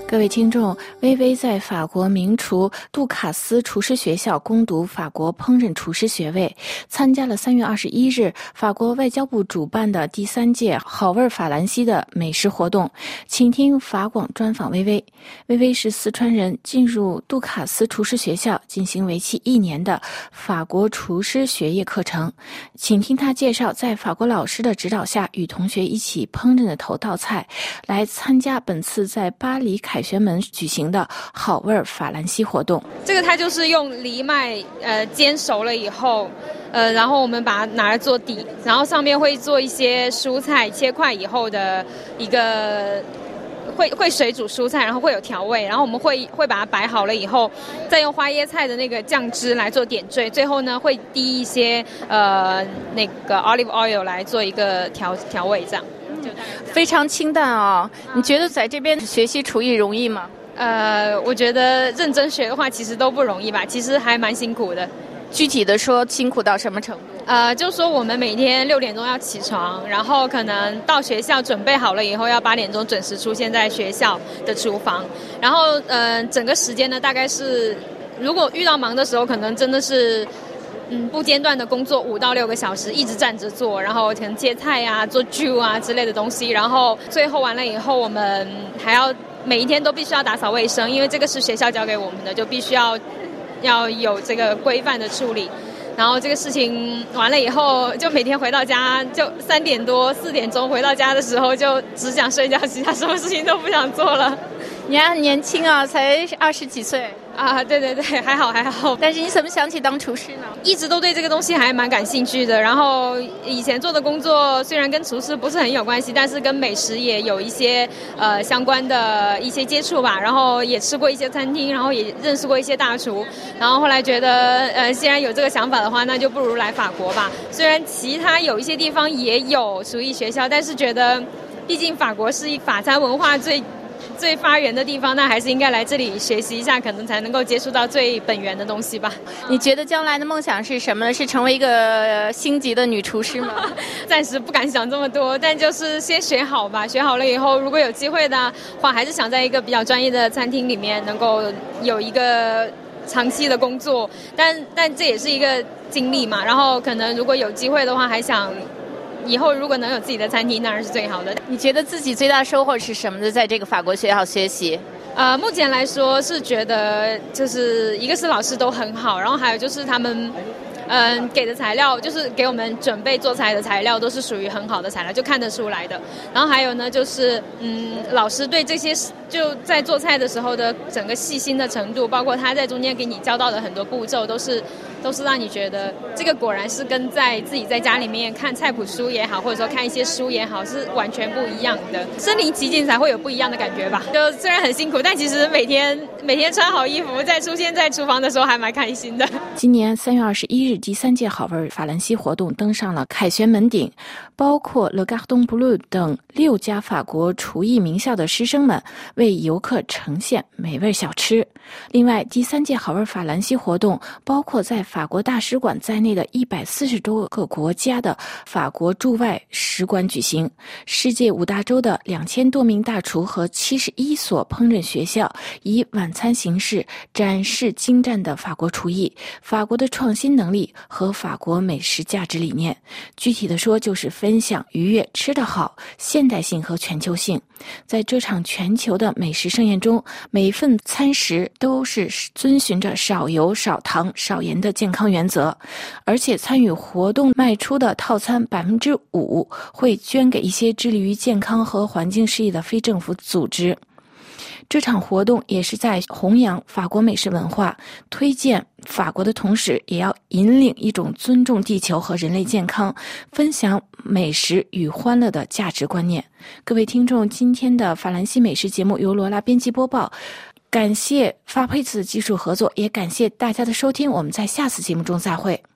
各位听众，薇薇在法国名厨杜卡斯厨师学校攻读法国烹饪厨师学位，参加了3月21日法国外交部主办的第3届好味法兰西的美食活动。请听法广专访薇薇。薇薇是四川人，进入杜卡斯厨师学校进行为期1年的法国厨师学业课程。请听她介绍在法国老师的指导下与同学一起烹饪的头道菜，来参加本次在巴黎凯旋门举行的好味法兰西活动。 这个它就是用藜麦煎熟了以后，然后我们把它拿来做底，然后上面会做一些蔬菜切块以后的一个会水煮蔬菜，然后会有调味，然后我们会把它摆好了以后，再用花椰菜的那个酱汁来做点缀，最后呢会滴一些那个 olive oil 来做一个调味，这样。 非常清淡哦。你觉得在这边学习厨艺容易吗？ 我觉得认真学的话其实都不容易吧，其实还蛮辛苦的。 具体的说辛苦到什么程度？ 就说我们每天6点钟要起床，然后可能到学校准备好了以后要8点钟准时出现在学校的厨房，然后整个时间呢大概是，如果遇到忙的时候可能真的是不间断的工作5到6个小时，一直站着做，然后可能切菜啊、做 jus 啊之类的东西，然后最后完了以后，我们还要每一天都必须要打扫卫生，因为这个是学校交给我们的，就必须要有这个规范的处理。然后这个事情完了以后，就每天回到家就3点多4点钟回到家的时候，就只想睡觉，其他什么事情都不想做了。 你还很年轻啊，才20几岁啊，对对对，还好。 但是你怎么想起当厨师呢？ 一直都对这个东西还蛮感兴趣的，然后以前做的工作虽然跟厨师不是很有关系，但是跟美食也有一些相关的一些接触吧，然后也吃过一些餐厅，然后也认识过一些大厨，然后后来觉得既然有这个想法的话，那就不如来法国吧。虽然其他有一些地方也有厨艺学校，但是觉得毕竟法国是法餐文化最发源的地方，那还是应该来这里学习一下，可能才能够接触到最本源的东西吧。 你觉得将来的梦想是什么呢？是成为一个星级的女厨师吗？ 暂时不敢想这么多，但就是先学好吧。学好了以后，如果有机会的话，还是想在一个比较专业的餐厅里面能够有一个长期的工作，但这也是一个经历嘛。然后可能如果有机会的话，还想以后如果能有自己的餐厅，当然是最好的。 你觉得自己最大收获是什么呢？在这个法国学校学习？ 目前来说是觉得就是一个是老师都很好，然后还有就是他们给的材料，就是给我们准备做菜的材料都是属于很好的材料，就看得出来的。然后还有呢就是老师对这些就在做菜的时候的整个细心的程度，包括他在中间给你教到的很多步骤，都是让你觉得这个果然是跟自己在家里面看菜谱书也好，或者说看一些书也好，是完全不一样的。身临其境才会有不一样的感觉吧。就虽然很辛苦，但其实每天穿好衣服再出现在厨房的时候还蛮开心的。 今年3月21日第3届好味法兰西活动登上了凯旋门顶，包括 Le Cordon Bleu 等6家法国厨艺名校的师生们为游客呈现美味小吃。另外，第3届好味法兰西活动包括在法国大使馆在内的140多个国家的法国驻外使馆举行，世界5大洲的2000多名大厨和71所烹饪学校以晚餐形式展示精湛的法国厨艺、法国的创新能力和法国美食价值理念。具体的说，就是分享愉悦、吃得好、现代性和全球性。在这场全球的美食盛宴中，每一份餐食都是遵循着少油、少糖、少盐的健康原则，而且参与活动卖出的套餐5%会捐给一些致力于健康和环境事业的非政府组织。这场活动也是在弘扬法国美食文化、推荐法国的同时，也要引领一种尊重地球和人类健康、分享美食与欢乐的价值观念。各位听众，今天的法兰西美食节目由罗拉编辑播报，感谢发配次的技术合作，也感谢大家的收听，我们在下次节目中再会。